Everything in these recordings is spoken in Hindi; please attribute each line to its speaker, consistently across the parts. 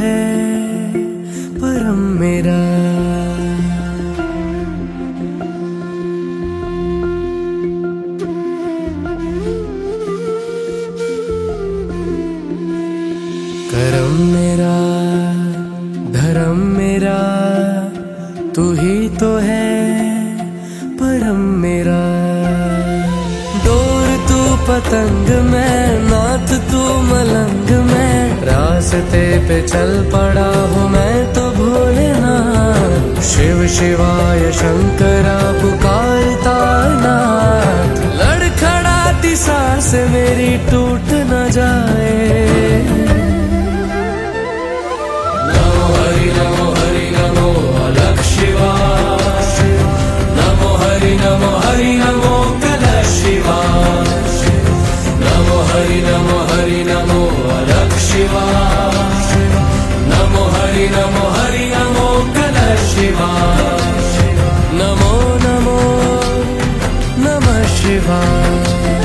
Speaker 1: है परम मेरा। करम मेरा धर्म मेरा तू ही तो है परम मेरा। डोर तू पतंग मैं नाथ तू मलंग मैं, रास्ते पे चल पड़ा हूँ मैं तो भोलेनाथ। शिव शिवाय शंकरा पुकारता नाथ, लड़खड़ाती सांस मेरी टूट न जाए।
Speaker 2: नमो हरि नमो कलश शिवाय, नमो हरि नमो अलख शिवाय, नमो हरि नमो कलश शिवाय,
Speaker 1: नमो नमो नमः शिवाय।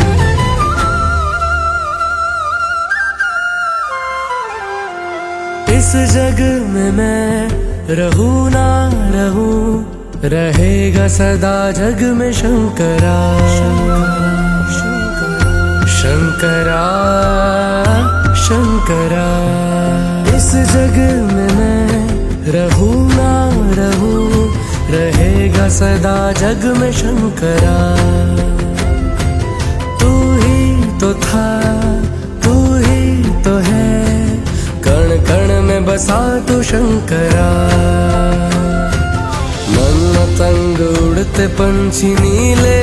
Speaker 1: इस जग में मैं रहूं ना रहूं, रहेगा सदा जग में शंकरा। शंकरा शंकरा इस जग में मैं रहूं ना रहूं, रहेगा सदा जग में शंकरा। तू ही तो था तू ही तो है, कण कण में बसा तू शंकरा। तंग उड़ते पंछी नीले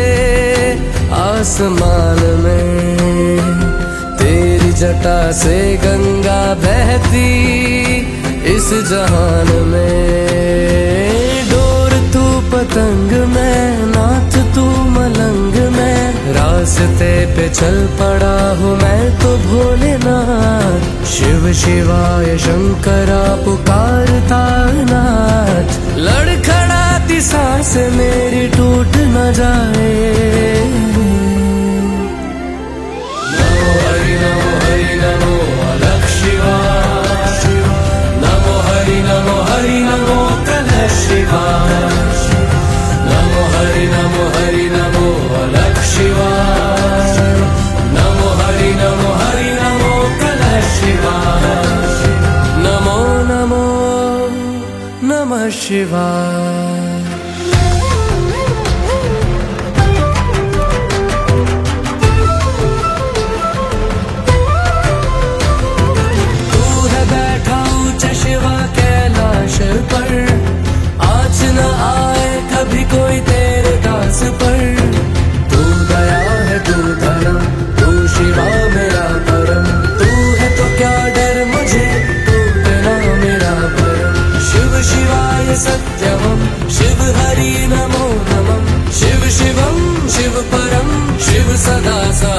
Speaker 1: आसमान में, तेरी जटा से गंगा बहती इस जहान में। डोर तू पतंग में नाथ तू मलंग में, रास्ते पे चल पड़ा हूँ मैं तो भोलेनाथ। शिव शिवाय शंकरा पुकारता नाथ, लड़खड़ाती सांस मेरी टूट न जाए।
Speaker 2: नमो हरि नमो अलख शिवाय, नमो हरि नमो कलश शिवाय, नमो हरि नमो अलख शिवाय, नमो हरि नमो कलश शिवाय,
Speaker 1: नमो नमो नमः शिवाय। पर आज न आए कभी कोई तेरे दास पर। तू दया है तू धर्म तू शिवा मेरा परम, तू है तो क्या डर मुझे तू बिना मेरा भरम। शिव शिवाय सत्यम शिव हरि नमो नमः, शिव शिवम शिव परम शिव सदा सा